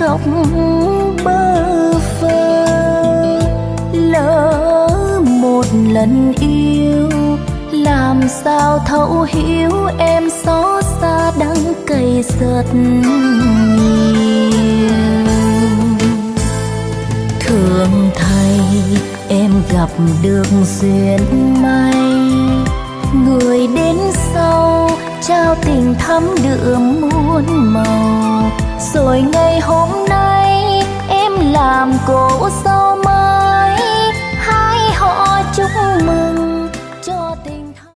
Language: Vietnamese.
dọc bơ vơ. Lỡ một lần yêu, làm sao thấu hiểu em xót xa đắng cay rất nhiều. Thương thay em gặp được duyên may, người đến sau trao tình thắm đượm muôn màu. Rồi ngày hôm nay em làm cô dâu